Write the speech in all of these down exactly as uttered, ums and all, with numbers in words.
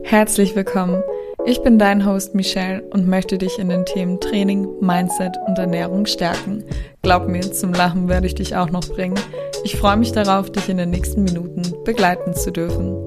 Herzlich willkommen. Ich bin dein Host Michelle und möchte dich in den Themen Training, Mindset und Ernährung stärken. Glaub mir, zum Lachen werde ich dich auch noch bringen. Ich freue mich darauf, dich in den nächsten Minuten begleiten zu dürfen.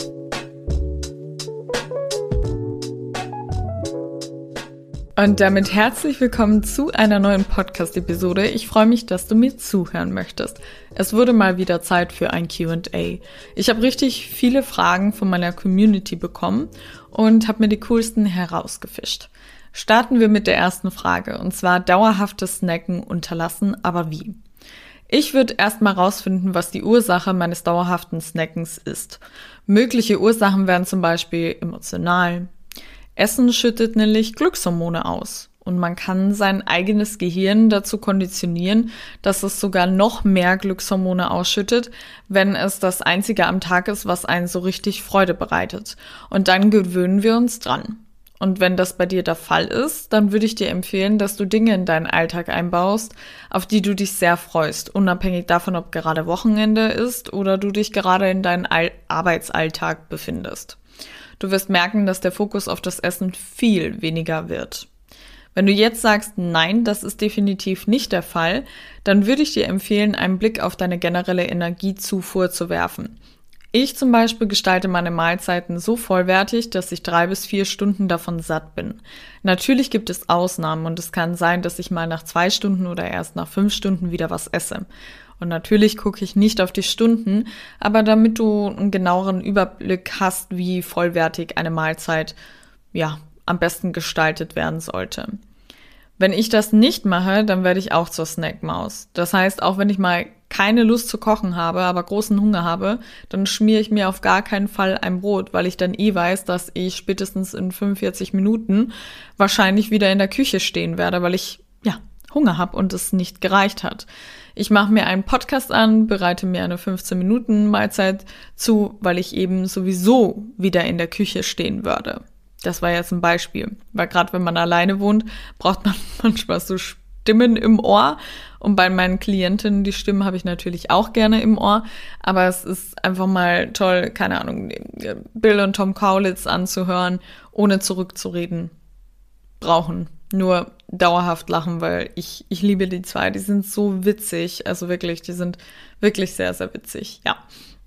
Und damit herzlich willkommen zu einer neuen Podcast-Episode. Ich freue mich, dass du mir zuhören möchtest. Es wurde mal wieder Zeit für ein Q and A. Ich habe richtig viele Fragen von meiner Community bekommen und habe mir die coolsten herausgefischt. Starten wir mit der ersten Frage, und zwar dauerhaftes Snacken unterlassen, aber wie? Ich würde erstmal rausfinden, was die Ursache meines dauerhaften Snackens ist. Mögliche Ursachen wären zum Beispiel emotional. Essen schüttet nämlich Glückshormone aus und man kann sein eigenes Gehirn dazu konditionieren, dass es sogar noch mehr Glückshormone ausschüttet, wenn es das einzige am Tag ist, was einen so richtig Freude bereitet. Und dann gewöhnen wir uns dran. Und wenn das bei dir der Fall ist, dann würde ich dir empfehlen, dass du Dinge in deinen Alltag einbaust, auf die du dich sehr freust, unabhängig davon, ob gerade Wochenende ist oder du dich gerade in deinem All- Arbeitsalltag befindest. Du wirst merken, dass der Fokus auf das Essen viel weniger wird. Wenn du jetzt sagst, nein, das ist definitiv nicht der Fall, dann würde ich dir empfehlen, einen Blick auf deine generelle Energiezufuhr zu werfen. Ich zum Beispiel gestalte meine Mahlzeiten so vollwertig, dass ich drei bis vier Stunden davon satt bin. Natürlich gibt es Ausnahmen und es kann sein, dass ich mal nach zwei Stunden oder erst nach fünf Stunden wieder was esse. Und natürlich gucke ich nicht auf die Stunden, aber damit du einen genaueren Überblick hast, wie vollwertig eine Mahlzeit, ja, am besten gestaltet werden sollte. Wenn ich das nicht mache, dann werde ich auch zur Snackmaus. Das heißt, auch wenn ich mal keine Lust zu kochen habe, aber großen Hunger habe, dann schmiere ich mir auf gar keinen Fall ein Brot, weil ich dann eh weiß, dass ich spätestens in fünfundvierzig Minuten wahrscheinlich wieder in der Küche stehen werde, weil ich, ja, Hunger habe und es nicht gereicht hat. Ich mache mir einen Podcast an, bereite mir eine fünfzehn Minuten Mahlzeit zu, weil ich eben sowieso wieder in der Küche stehen würde. Das war jetzt ein Beispiel, weil gerade wenn man alleine wohnt, braucht man manchmal so Stimmen im Ohr. Und bei meinen Klientinnen, die Stimmen habe ich natürlich auch gerne im Ohr, aber es ist einfach mal toll, keine Ahnung, Bill und Tom Kaulitz anzuhören, ohne zurückzureden. Brauchen. Nur dauerhaft lachen, weil ich, ich liebe die zwei. Die sind so witzig. Also wirklich, die sind wirklich sehr, sehr witzig. Ja.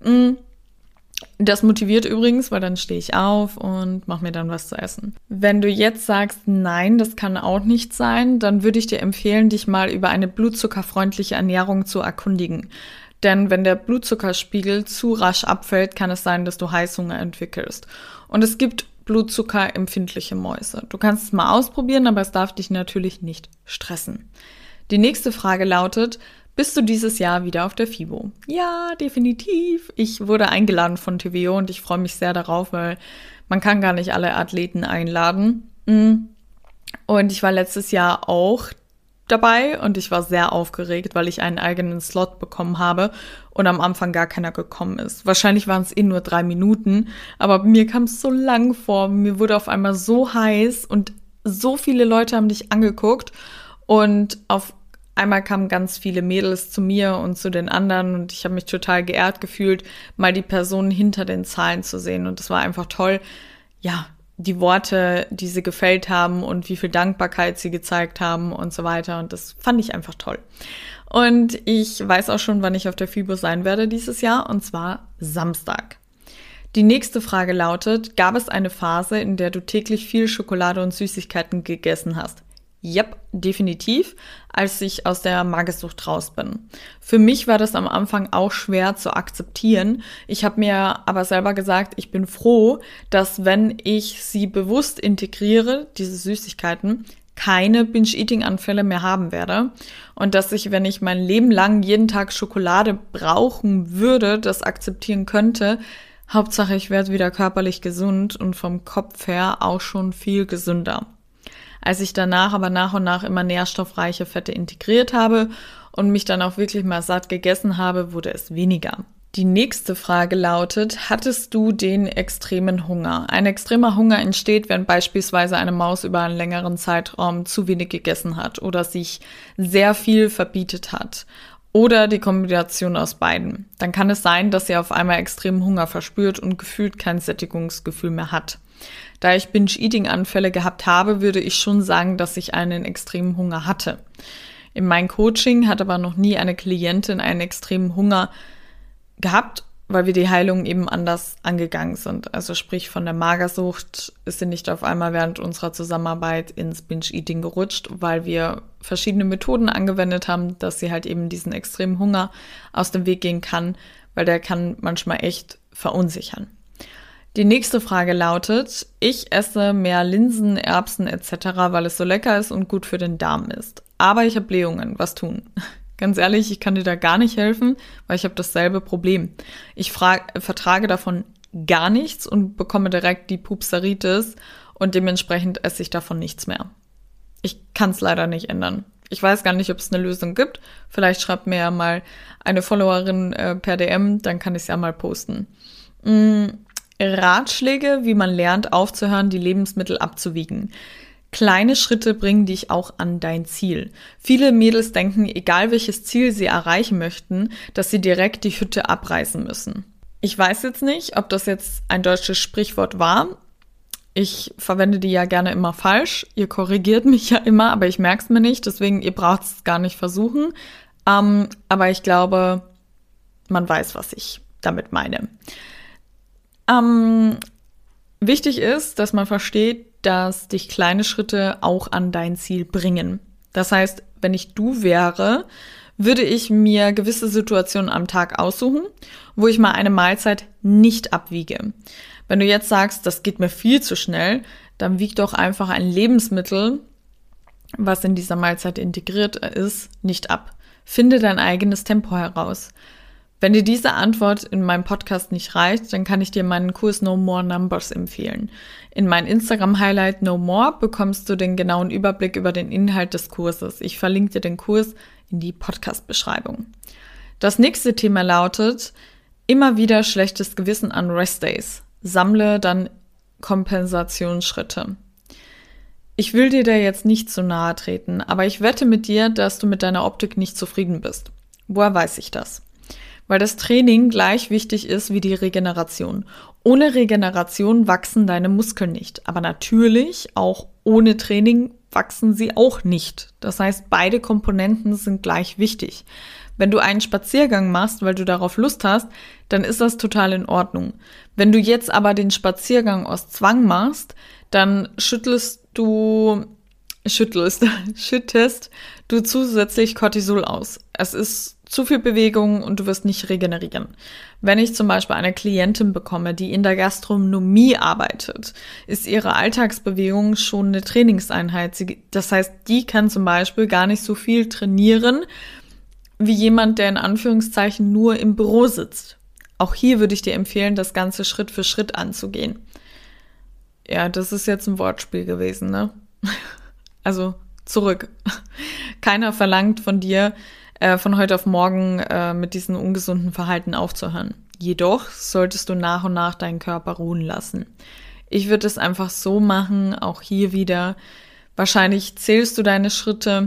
Das motiviert übrigens, weil dann stehe ich auf und mache mir dann was zu essen. Wenn du jetzt sagst, nein, das kann auch nicht sein, dann würde ich dir empfehlen, dich mal über eine blutzuckerfreundliche Ernährung zu erkundigen. Denn wenn der Blutzuckerspiegel zu rasch abfällt, kann es sein, dass du Heißhunger entwickelst. Und es gibt blutzuckerempfindliche Mäuse. Du kannst es mal ausprobieren, aber es darf dich natürlich nicht stressen. Die nächste Frage lautet, bist du dieses Jahr wieder auf der FIBO? Ja, definitiv. Ich wurde eingeladen von T V O und ich freue mich sehr darauf, weil man kann gar nicht alle Athleten einladen. Und ich war letztes Jahr auch dabei und ich war sehr aufgeregt, weil ich einen eigenen Slot bekommen habe und am Anfang gar keiner gekommen ist. Wahrscheinlich waren es eh nur drei Minuten, aber mir kam es so lang vor. Mir wurde auf einmal so heiß und so viele Leute haben dich angeguckt und auf einmal kamen ganz viele Mädels zu mir und zu den anderen und ich habe mich total geehrt gefühlt, mal die Personen hinter den Zahlen zu sehen und es war einfach toll, ja, die Worte, die sie gefällt haben und wie viel Dankbarkeit sie gezeigt haben und so weiter. Und das fand ich einfach toll. Und ich weiß auch schon, wann ich auf der FIBO sein werde dieses Jahr, und zwar Samstag. Die nächste Frage lautet, gab es eine Phase, in der du täglich viel Schokolade und Süßigkeiten gegessen hast? Yep, definitiv, als ich aus der Magersucht raus bin. Für mich war das am Anfang auch schwer zu akzeptieren. Ich habe mir aber selber gesagt, ich bin froh, dass wenn ich sie bewusst integriere, diese Süßigkeiten, keine Binge-Eating-Anfälle mehr haben werde. Und dass ich, wenn ich mein Leben lang jeden Tag Schokolade brauchen würde, das akzeptieren könnte. Hauptsache, ich werde wieder körperlich gesund und vom Kopf her auch schon viel gesünder. Als ich danach aber nach und nach immer nährstoffreiche Fette integriert habe und mich dann auch wirklich mal satt gegessen habe, wurde es weniger. Die nächste Frage lautet, hattest du den extremen Hunger? Ein extremer Hunger entsteht, wenn beispielsweise eine Maus über einen längeren Zeitraum zu wenig gegessen hat oder sich sehr viel verbietet hat. oder die Kombination aus beiden. Dann kann es sein, dass ihr auf einmal extremen Hunger verspürt und gefühlt kein Sättigungsgefühl mehr hat. Da ich Binge-Eating-Anfälle gehabt habe, würde ich schon sagen, dass ich einen extremen Hunger hatte. In meinem Coaching hat aber noch nie eine Klientin einen extremen Hunger gehabt, weil wir die Heilung eben anders angegangen sind. Also sprich, von der Magersucht ist sie nicht auf einmal während unserer Zusammenarbeit ins Binge-Eating gerutscht, weil wir verschiedene Methoden angewendet haben, dass sie halt eben diesen extremen Hunger aus dem Weg gehen kann, weil der kann manchmal echt verunsichern. Die nächste Frage lautet, ich esse mehr Linsen, Erbsen et cetera, weil es so lecker ist und gut für den Darm ist. Aber ich habe Blähungen, was tun? Ganz ehrlich, ich kann dir da gar nicht helfen, weil ich habe dasselbe Problem. Ich frag, vertrage davon gar nichts und bekomme direkt die Pupsaritis und dementsprechend esse ich davon nichts mehr. Ich kann es leider nicht ändern. Ich weiß gar nicht, ob es eine Lösung gibt. Vielleicht schreibt mir ja mal eine Followerin äh, per D M, dann kann ich es ja mal posten. Mm, Ratschläge, wie man lernt, aufzuhören, die Lebensmittel abzuwiegen. Kleine Schritte bringen dich auch an dein Ziel. Viele Mädels denken, egal welches Ziel sie erreichen möchten, dass sie direkt die Hütte abreißen müssen. Ich weiß jetzt nicht, ob das jetzt ein deutsches Sprichwort war. Ich verwende die ja gerne immer falsch. Ihr korrigiert mich ja immer, aber ich merke es mir nicht. Deswegen, ihr braucht es gar nicht versuchen. Ähm, aber ich glaube, man weiß, was ich damit meine. Ähm, wichtig ist, dass man versteht, dass dich kleine Schritte auch an dein Ziel bringen. Das heißt, wenn ich du wäre, würde ich mir gewisse Situationen am Tag aussuchen, wo ich mal eine Mahlzeit nicht abwiege. Wenn du jetzt sagst, das geht mir viel zu schnell, dann wieg doch einfach ein Lebensmittel, was in dieser Mahlzeit integriert ist, nicht ab. Finde dein eigenes Tempo heraus. Wenn dir diese Antwort in meinem Podcast nicht reicht, dann kann ich dir meinen Kurs No More Numbers empfehlen. In meinem Instagram-Highlight No More bekommst du den genauen Überblick über den Inhalt des Kurses. Ich verlinke dir den Kurs in die Podcast-Beschreibung. Das nächste Thema lautet, immer wieder schlechtes Gewissen an Restdays. Sammle dann Kompensationsschritte. Ich will dir da jetzt nicht zu nahe treten, aber ich wette mit dir, dass du mit deiner Optik nicht zufrieden bist. Woher weiß ich das? Weil das Training gleich wichtig ist wie die Regeneration. Ohne Regeneration wachsen deine Muskeln nicht. Aber natürlich, auch ohne Training wachsen sie auch nicht. Das heißt, beide Komponenten sind gleich wichtig. Wenn du einen Spaziergang machst, weil du darauf Lust hast, dann ist das total in Ordnung. Wenn du jetzt aber den Spaziergang aus Zwang machst, dann schüttelst du, schüttelst, schüttest du zusätzlich Cortisol aus. Es ist zu viel Bewegung und du wirst nicht regenerieren. Wenn ich zum Beispiel eine Klientin bekomme, die in der Gastronomie arbeitet, ist ihre Alltagsbewegung schon eine Trainingseinheit. Sie, das heißt, die kann zum Beispiel gar nicht so viel trainieren, wie jemand, der in Anführungszeichen nur im Büro sitzt. Auch hier würde ich dir empfehlen, das Ganze Schritt für Schritt anzugehen. Ja, das ist jetzt ein Wortspiel gewesen, ne? Also zurück. Keiner verlangt von dir, äh, von heute auf morgen äh, mit diesem ungesunden Verhalten aufzuhören. Jedoch solltest du nach und nach deinen Körper ruhen lassen. Ich würde es einfach so machen, auch hier wieder. Wahrscheinlich zählst du deine Schritte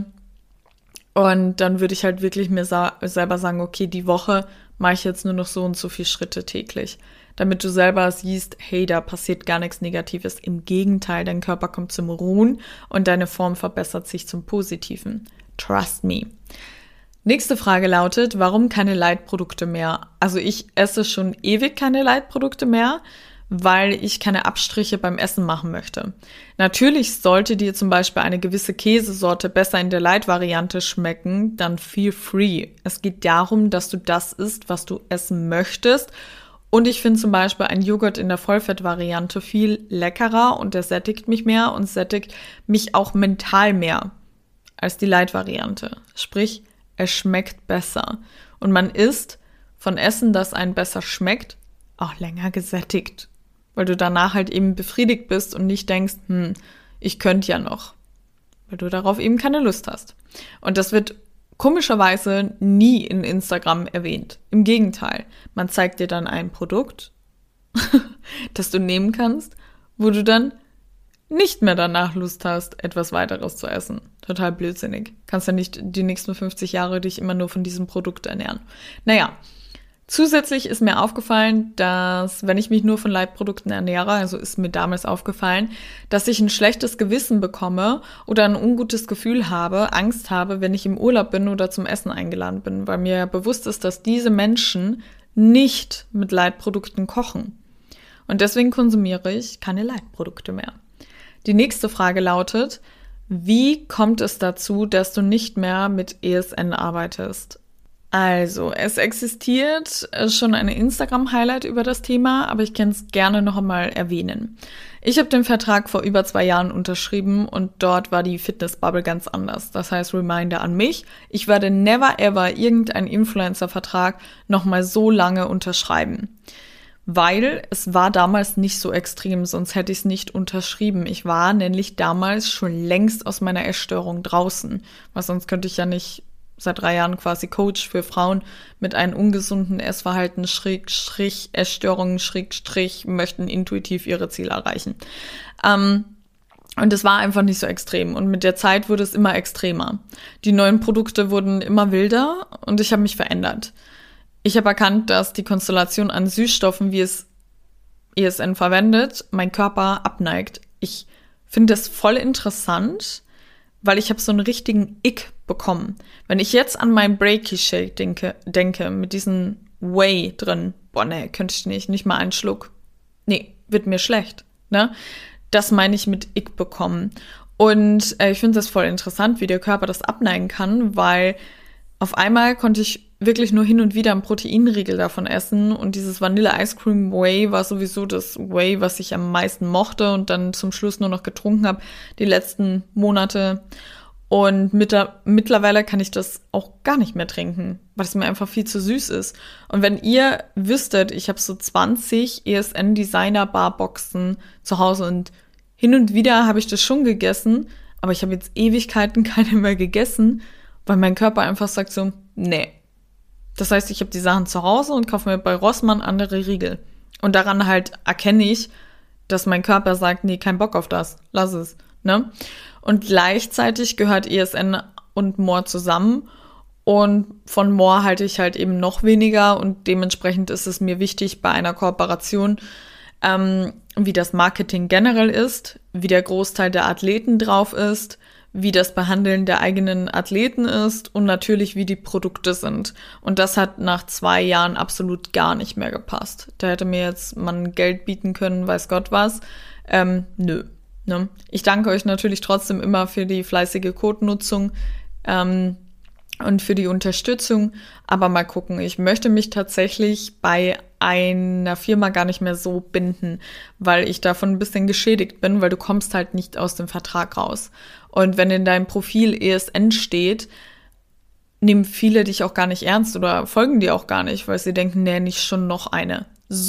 und dann würde ich halt wirklich mir sa- selber sagen, okay, die Woche mache ich jetzt nur noch so und so viele Schritte täglich. Damit du selber siehst, hey, da passiert gar nichts Negatives. Im Gegenteil, dein Körper kommt zum Ruhen und deine Form verbessert sich zum Positiven. Trust me. Nächste Frage lautet, warum keine Leitprodukte mehr? Also ich esse schon ewig keine Leitprodukte mehr, weil ich keine Abstriche beim Essen machen möchte. Natürlich sollte dir zum Beispiel eine gewisse Käsesorte besser in der Light-Variante schmecken, dann feel free. Es geht darum, dass du das isst, was du essen möchtest. Und ich finde zum Beispiel einen Joghurt in der Vollfett-Variante viel leckerer und der sättigt mich mehr und sättigt mich auch mental mehr als die Light-Variante. Sprich, es schmeckt besser. Und man isst von Essen, das einem besser schmeckt, auch länger gesättigt. Weil du danach halt eben befriedigt bist und nicht denkst, hm, ich könnte ja noch. Weil du darauf eben keine Lust hast. Und das wird komischerweise nie in Instagram erwähnt. Im Gegenteil, man zeigt dir dann ein Produkt, das du nehmen kannst, wo du dann nicht mehr danach Lust hast, etwas weiteres zu essen. Total blödsinnig. Kannst ja nicht die nächsten fünfzig Jahre dich immer nur von diesem Produkt ernähren. Naja, zusätzlich ist mir aufgefallen, dass, wenn ich mich nur von Leitprodukten ernähre, also ist mir damals aufgefallen, dass ich ein schlechtes Gewissen bekomme oder ein ungutes Gefühl habe, Angst habe, wenn ich im Urlaub bin oder zum Essen eingeladen bin, weil mir bewusst ist, dass diese Menschen nicht mit Leitprodukten kochen. Und deswegen konsumiere ich keine Leitprodukte mehr. Die nächste Frage lautet, wie kommt es dazu, dass du nicht mehr mit E S N arbeitest? Also, es existiert schon ein Instagram-Highlight über das Thema, aber ich kann es gerne noch einmal erwähnen. Ich habe den Vertrag vor über zwei Jahren unterschrieben und dort war die Fitness-Bubble ganz anders. Das heißt, Reminder an mich, ich werde never ever irgendeinen Influencer-Vertrag nochmal so lange unterschreiben. Weil es war damals nicht so extrem, sonst hätte ich es nicht unterschrieben. Ich war nämlich damals schon längst aus meiner Essstörung draußen, weil sonst könnte ich ja nicht seit drei Jahren quasi Coach für Frauen mit einem ungesunden Essverhalten, Schrägstrich, Essstörungen, Schrägstrich, möchten intuitiv ihre Ziele erreichen. Ähm, und es war einfach nicht so extrem. Und mit der Zeit wurde es immer extremer. Die neuen Produkte wurden immer wilder und ich habe mich verändert. Ich habe erkannt, dass die Konstellation an Süßstoffen, wie es E S N verwendet, mein Körper abneigt. Ich finde das voll interessant, weil ich habe so einen richtigen Ick bekommen. Wenn ich jetzt an meinen Breaky Shake denke, denke mit diesem Whey drin, boah, nee, könnte ich nicht, nicht mal einen Schluck. Nee, wird mir schlecht, ne? Das meine ich mit Ick bekommen. Und äh, ich finde das voll interessant, wie der Körper das abneigen kann, weil auf einmal konnte ich wirklich nur hin und wieder einen Proteinriegel davon essen und dieses Vanille Ice Cream Whey war sowieso das Whey, was ich am meisten mochte und dann zum Schluss nur noch getrunken habe die letzten Monate. Und mit der, mittlerweile kann ich das auch gar nicht mehr trinken, weil es mir einfach viel zu süß ist. Und wenn ihr wüsstet, ich habe so zwanzig E S N Designer Bar Boxen zu Hause und hin und wieder habe ich das schon gegessen, aber ich habe jetzt Ewigkeiten keine mehr gegessen, weil mein Körper einfach sagt so, nee. Das heißt, ich habe die Sachen zu Hause und kaufe mir bei Rossmann andere Riegel. Und daran halt erkenne ich, dass mein Körper sagt, nee, kein Bock auf das, lass es, ne? Und gleichzeitig gehört E S N und More zusammen. Und von More halte ich halt eben noch weniger. Und dementsprechend ist es mir wichtig bei einer Kooperation, ähm, wie das Marketing generell ist, wie der Großteil der Athleten drauf ist, wie das Behandeln der eigenen Athleten ist und natürlich, wie die Produkte sind. Und das hat nach zwei Jahren absolut gar nicht mehr gepasst. Da hätte mir jetzt man Geld bieten können, weiß Gott was. Ähm, nö. Ne? Ich danke euch natürlich trotzdem immer für die fleißige Codenutzung ähm, und für die Unterstützung. Aber mal gucken, ich möchte mich tatsächlich bei einer Firma gar nicht mehr so binden, weil ich davon ein bisschen geschädigt bin, weil du kommst halt nicht aus dem Vertrag raus. Und wenn in deinem Profil E S N steht, nehmen viele dich auch gar nicht ernst oder folgen dir auch gar nicht, weil sie denken, nee, nicht schon noch eine.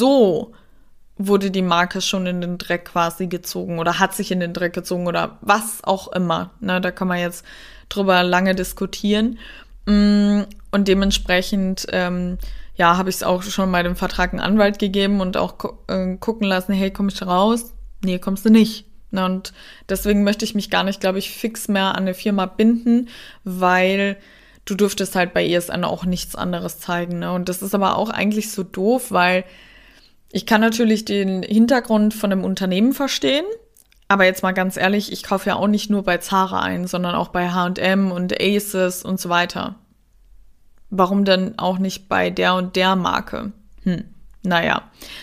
So wurde die Marke schon in den Dreck quasi gezogen oder hat sich in den Dreck gezogen oder was auch immer. Ne, da kann man jetzt drüber lange diskutieren. Und dementsprechend, ähm, ja, habe ich es auch schon mal dem Vertrag einen Anwalt gegeben und auch gu- äh, gucken lassen, hey, komm ich raus? Nee, kommst du nicht. Na, und deswegen möchte ich mich gar nicht, glaube ich, fix mehr an eine Firma binden, weil du dürftest halt bei E S N auch nichts anderes zeigen. Ne? Und das ist aber auch eigentlich so doof, weil ich kann natürlich den Hintergrund von dem Unternehmen verstehen, aber jetzt mal ganz ehrlich, ich kaufe ja auch nicht nur bei Zara ein, sondern auch bei H und M und Aces und so weiter. Warum denn auch nicht bei der und der Marke? Hm, naja.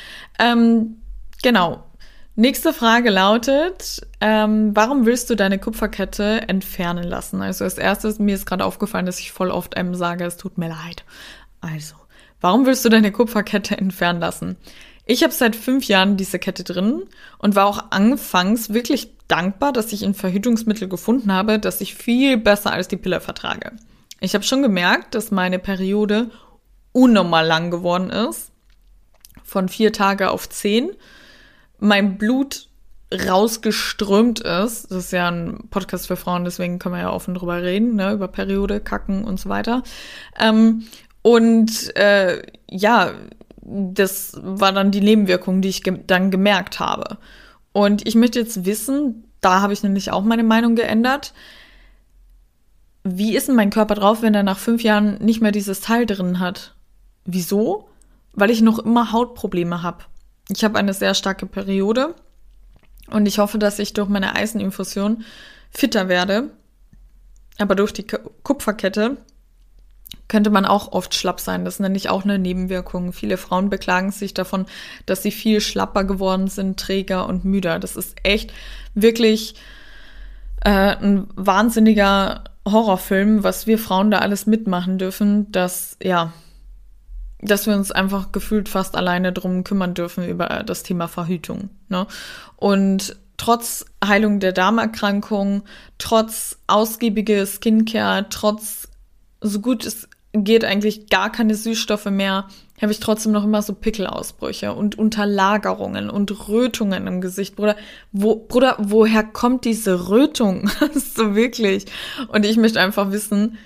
Ähm, genau. Nächste Frage lautet, ähm, warum willst du deine Kupferkette entfernen lassen? Also als erstes, mir ist gerade aufgefallen, dass ich voll oft einem sage, es tut mir leid. Also, warum willst du deine Kupferkette entfernen lassen? Ich habe seit fünf Jahren diese Kette drin und war auch anfangs wirklich dankbar, dass ich ein Verhütungsmittel gefunden habe, das ich viel besser als die Pille vertrage. Ich habe schon gemerkt, dass meine Periode unnormal lang geworden ist, von vier Tage auf zehn. Mein Blut rausgeströmt ist. Das ist ja ein Podcast für Frauen, deswegen können wir ja offen drüber reden, ne, über Periode, Kacken und so weiter. Ähm, und äh, ja, das war dann die Nebenwirkung, die ich ge- dann gemerkt habe. Und ich möchte jetzt wissen, da habe ich nämlich auch meine Meinung geändert, wie ist denn mein Körper drauf, wenn er nach fünf Jahren nicht mehr dieses Teil drin hat? Wieso? Weil ich noch immer Hautprobleme habe. Ich habe eine sehr starke Periode und ich hoffe, dass ich durch meine Eiseninfusion fitter werde. Aber durch die Kupferkette könnte man auch oft schlapp sein. Das nenne ich auch eine Nebenwirkung. Viele Frauen beklagen sich davon, dass sie viel schlapper geworden sind, träger und müder. Das ist echt wirklich äh, ein wahnsinniger Horrorfilm, was wir Frauen da alles mitmachen dürfen, dass, ja, dass wir uns einfach gefühlt fast alleine drum kümmern dürfen über das Thema Verhütung, ne? Und trotz Heilung der Darmerkrankung, trotz ausgiebige Skincare, trotz so gut es geht eigentlich gar keine Süßstoffe mehr, habe ich trotzdem noch immer so Pickelausbrüche und Unterlagerungen und Rötungen im Gesicht. Bruder, wo, Bruder, woher kommt diese Rötung? So wirklich. Und ich möchte einfach wissen,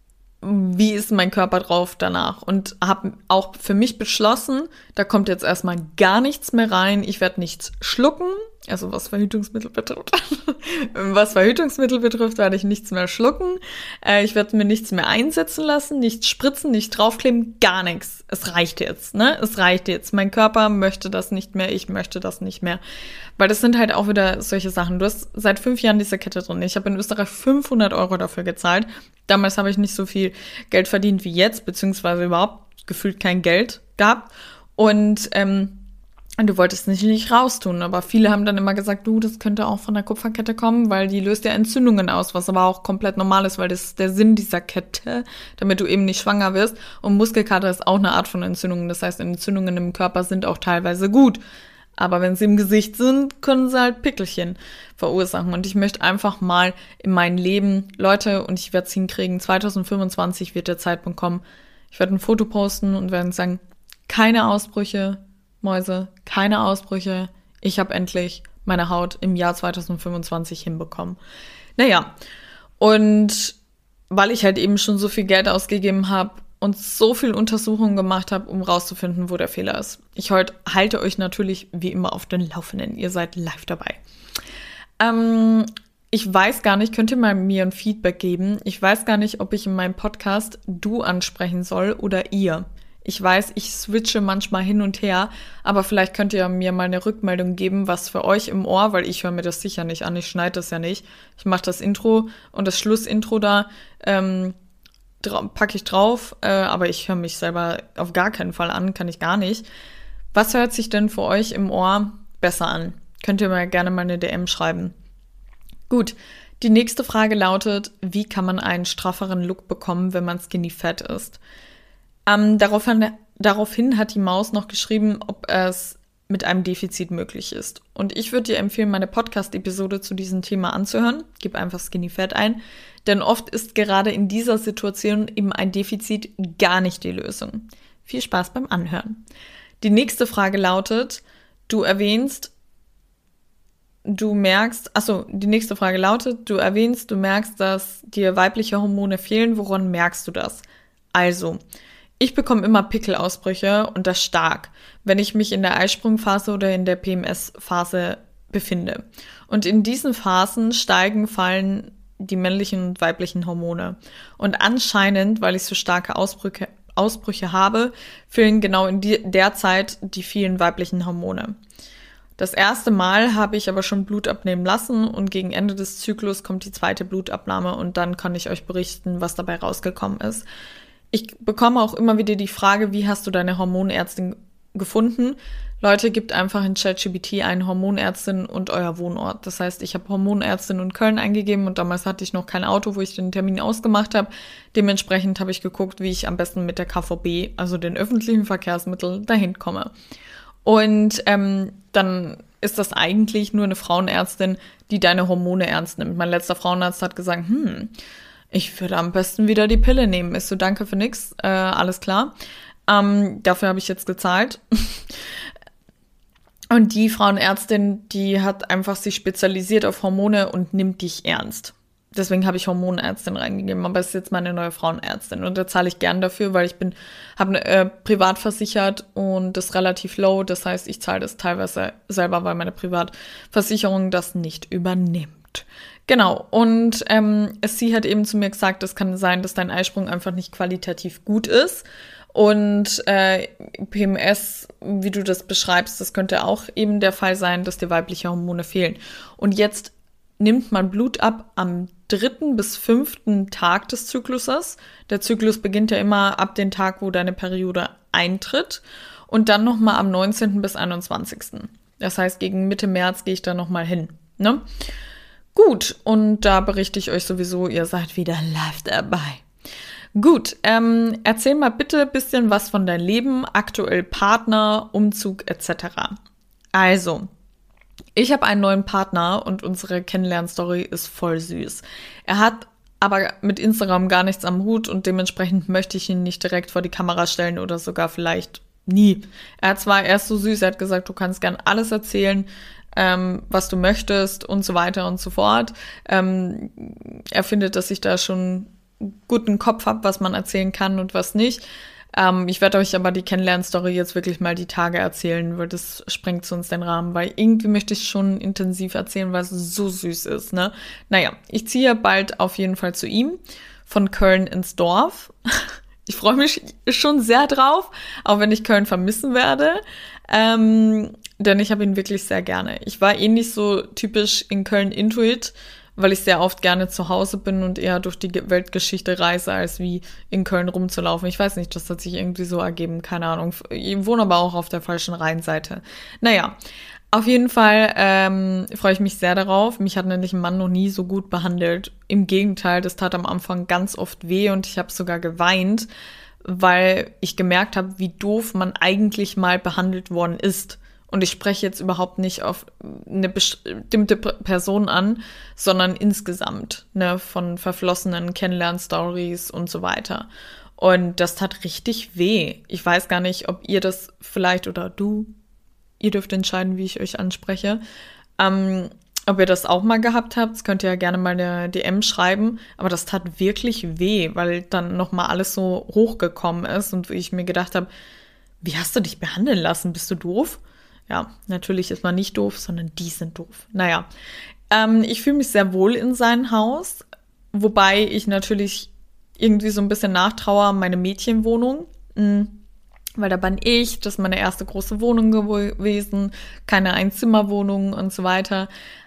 wie ist mein Körper drauf danach? Und habe auch für mich beschlossen, da kommt jetzt erstmal gar nichts mehr rein. Ich werde nichts schlucken. Also was Verhütungsmittel betrifft. Was Verhütungsmittel betrifft, werde ich nichts mehr schlucken. Äh, ich werde mir nichts mehr einsetzen lassen, nichts spritzen, nicht draufkleben, gar nichts. Es reicht jetzt, ne? Es reicht jetzt. Mein Körper möchte das nicht mehr, ich möchte das nicht mehr. Weil das sind halt auch wieder solche Sachen. Du hast seit fünf Jahren diese Kette drin. Ich habe in Österreich fünfhundert Euro dafür gezahlt. Damals habe ich nicht so viel Geld verdient wie jetzt, beziehungsweise überhaupt gefühlt kein Geld gehabt. Und ähm, du wolltest nicht, nicht raustun, aber viele haben dann immer gesagt, du, das könnte auch von der Kupferkette kommen, weil die löst ja Entzündungen aus, was aber auch komplett normal ist, weil das ist der Sinn dieser Kette, damit du eben nicht schwanger wirst. Und Muskelkater ist auch eine Art von Entzündung, das heißt, Entzündungen im Körper sind auch teilweise gut. Aber wenn sie im Gesicht sind, können sie halt Pickelchen verursachen. Und ich möchte einfach mal in mein Leben, Leute, und ich werde es hinkriegen, zwanzig fünfundzwanzig wird der Zeitpunkt kommen, ich werde ein Foto posten und werde sagen, keine Ausbrüche, Mäuse, keine Ausbrüche. Ich habe endlich meine Haut im Jahr zwanzig fünfundzwanzig hinbekommen. Naja, und weil ich halt eben schon so viel Geld ausgegeben habe und so viel Untersuchungen gemacht habe, um rauszufinden, wo der Fehler ist. Ich heute halte euch natürlich wie immer auf den Laufenden. Ihr seid live dabei. Ähm, ich weiß gar nicht, könnt ihr mal mir ein Feedback geben? Ich weiß gar nicht, ob ich in meinem Podcast du ansprechen soll oder ihr. Ich weiß, ich switche manchmal hin und her, aber vielleicht könnt ihr mir mal eine Rückmeldung geben, was für euch im Ohr, weil ich höre mir das sicher nicht an, ich schneide das ja nicht. Ich mache das Intro und das Schlussintro da, ähm, dra- packe ich drauf, äh, aber ich höre mich selber auf gar keinen Fall an, kann ich gar nicht. Was hört sich denn für euch im Ohr besser an? Könnt ihr mir gerne mal eine D M schreiben. Gut, die nächste Frage lautet, wie kann man einen strafferen Look bekommen, wenn man skinny fat ist? Ähm, daraufhin, daraufhin hat die Maus noch geschrieben, ob es mit einem Defizit möglich ist. Und ich würde dir empfehlen, meine Podcast-Episode zu diesem Thema anzuhören. Gib einfach Skinny Fat ein. Denn oft ist gerade in dieser Situation eben ein Defizit gar nicht die Lösung. Viel Spaß beim Anhören. Die nächste Frage lautet, du erwähnst, du merkst, achso, die nächste Frage lautet, du erwähnst, du merkst, dass dir weibliche Hormone fehlen. Woran merkst du das? Also, ich bekomme immer Pickelausbrüche und das stark, wenn ich mich in der Eisprungphase oder in der P M S-Phase befinde. Und in diesen Phasen steigen, fallen die männlichen und weiblichen Hormone. Und anscheinend, weil ich so starke Ausbrüche, Ausbrüche habe, fehlen genau in die, der Zeit die vielen weiblichen Hormone. Das erste Mal habe ich aber schon Blut abnehmen lassen und gegen Ende des Zyklus kommt die zweite Blutabnahme und dann kann ich euch berichten, was dabei rausgekommen ist. Ich bekomme auch immer wieder die Frage, wie hast du deine Hormonärztin gefunden? Leute, gebt einfach in ChatGPT ein Hormonärztin und euer Wohnort. Das heißt, ich habe Hormonärztin in Köln eingegeben und damals hatte ich noch kein Auto, wo ich den Termin ausgemacht habe. Dementsprechend habe ich geguckt, wie ich am besten mit der K V B, also den öffentlichen Verkehrsmitteln, dahin komme. Und ähm, dann ist das eigentlich nur eine Frauenärztin, die deine Hormone ernst nimmt. Mein letzter Frauenarzt hat gesagt, hm, ich würde am besten wieder die Pille nehmen. Ist so, danke für nix, äh, alles klar. Ähm, dafür habe ich jetzt gezahlt. Und die Frauenärztin, die hat einfach sich spezialisiert auf Hormone und nimmt dich ernst. deswegen habe ich Hormonärztin reingegeben, aber es ist jetzt meine neue Frauenärztin und da zahle ich gern dafür, weil ich bin, habe äh, privat versichert und das ist relativ low, das heißt, ich zahle das teilweise selber, weil meine Privatversicherung das nicht übernimmt. Genau, und ähm, sie hat eben zu mir gesagt, es kann sein, dass dein Eisprung einfach nicht qualitativ gut ist. Und äh, P M S, wie du das beschreibst, das könnte auch eben der Fall sein, dass dir weibliche Hormone fehlen. Und jetzt nimmt man Blut ab am dritten bis fünften Tag des Zykluses. Der Zyklus beginnt ja immer ab dem Tag, wo deine Periode eintritt. Und dann nochmal am neunzehnten bis einundzwanzigsten Das heißt, gegen Mitte März gehe ich da nochmal hin. Ne? Gut, und da berichte ich euch sowieso, ihr seid wieder live dabei. Gut, ähm, erzähl mal bitte ein bisschen was von deinem Leben, aktuell Partner, Umzug et cetera. Also, ich habe einen neuen Partner und unsere Kennenlernstory ist voll süß. Er hat aber mit Instagram gar nichts am Hut und dementsprechend möchte ich ihn nicht direkt vor die Kamera stellen oder sogar vielleicht nie. Er hat zwar erst so süß, er hat gesagt, du kannst gern alles erzählen, ähm, was du möchtest und so weiter und so fort. Ähm, er findet, dass ich da schon guten Kopf habe, was man erzählen kann und was nicht. Ähm, ich werde euch aber die Kennenlernstory jetzt wirklich mal die Tage erzählen, weil das sprengt sonst den Rahmen, weil irgendwie möchte ich schon intensiv erzählen, weil es so süß ist, ne? Naja, ich ziehe bald auf jeden Fall zu ihm, von Köln ins Dorf. Ich freue mich schon sehr drauf, auch wenn ich Köln vermissen werde, ähm, denn ich habe ihn wirklich sehr gerne. Ich war eh nicht so typisch in Köln Intuit, weil ich sehr oft gerne zu Hause bin und eher durch die Weltgeschichte reise, als wie in Köln rumzulaufen. Ich weiß nicht, das hat sich irgendwie so ergeben, keine Ahnung. Ich wohne aber auch auf der falschen Rheinseite. Naja, auf jeden Fall ähm, freue ich mich sehr darauf. Mich hat nämlich ein Mann noch nie so gut behandelt. Im Gegenteil, das tat am Anfang ganz oft weh und ich habe sogar geweint, weil ich gemerkt habe, wie doof man eigentlich mal behandelt worden ist. Und ich spreche jetzt überhaupt nicht auf eine bestimmte Person an, sondern insgesamt, ne, von verflossenen Kennenlern-Stories und so weiter. Und das tat richtig weh. Ich weiß gar nicht, ob ihr das vielleicht oder du, ihr dürft entscheiden, wie ich euch anspreche, ähm, ob ihr das auch mal gehabt habt. Das könnt ihr ja gerne mal eine D M schreiben. Aber das tat wirklich weh, weil dann nochmal alles so hochgekommen ist und ich mir gedacht habe, wie hast du dich behandeln lassen? Bist du doof? Ja, natürlich ist man nicht doof, sondern die sind doof. Naja, ähm, ich fühle mich sehr wohl in seinem Haus, wobei ich natürlich irgendwie so ein bisschen nachtrauere, meine Mädchenwohnung, mh, weil da bin ich, das ist meine erste große Wohnung gewesen, keine Einzimmerwohnung und so weiter.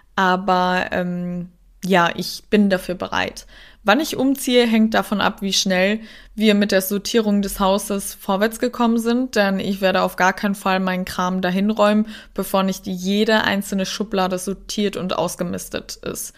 Aber ähm, ja, ich bin dafür bereit. Wann ich umziehe, hängt davon ab, wie schnell wir mit der Sortierung des Hauses vorwärts gekommen sind, denn ich werde auf gar keinen Fall meinen Kram dahin räumen, bevor nicht jede einzelne Schublade sortiert und ausgemistet ist.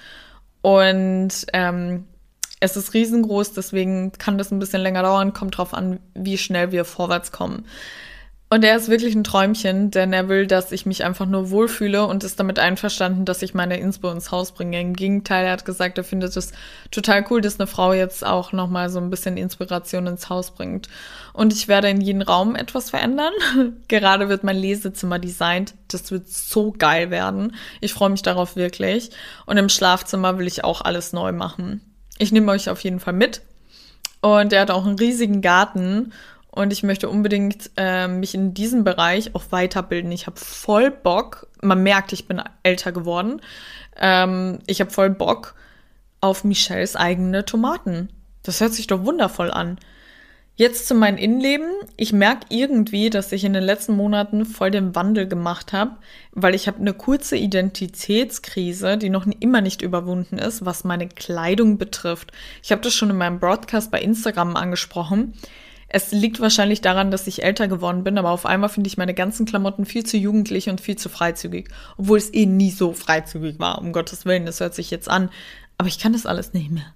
Und ähm, es ist riesengroß, deswegen kann das ein bisschen länger dauern, kommt drauf an, wie schnell wir vorwärts kommen. Und er ist wirklich ein Träumchen, denn er will, dass ich mich einfach nur wohlfühle und ist damit einverstanden, dass ich meine Inspo ins Haus bringe. Im Gegenteil, er hat gesagt, er findet es total cool, dass eine Frau jetzt auch nochmal so ein bisschen Inspiration ins Haus bringt. Und ich werde in jedem Raum etwas verändern. Gerade wird mein Lesezimmer designt. Das wird so geil werden. Ich freue mich darauf wirklich. Und im Schlafzimmer will ich auch alles neu machen. Ich nehme euch auf jeden Fall mit. Und er hat auch einen riesigen Garten. Und ich möchte unbedingt äh, mich in diesem Bereich auch weiterbilden. Ich habe voll Bock. Man merkt, ich bin älter geworden. Ähm, ich habe voll Bock auf Michelles eigene Tomaten. Das hört sich doch wundervoll an. Jetzt zu meinem Innenleben. Ich merke irgendwie, dass ich in den letzten Monaten voll den Wandel gemacht habe, weil ich habe eine kurze Identitätskrise, die noch immer nicht überwunden ist, was meine Kleidung betrifft. Ich habe das schon in meinem Broadcast bei Instagram angesprochen. Es liegt wahrscheinlich daran, dass ich älter geworden bin, aber auf einmal finde ich meine ganzen Klamotten viel zu jugendlich und viel zu freizügig. Obwohl es eh nie so freizügig war, um Gottes Willen, das hört sich jetzt an. Aber ich kann das alles nicht mehr.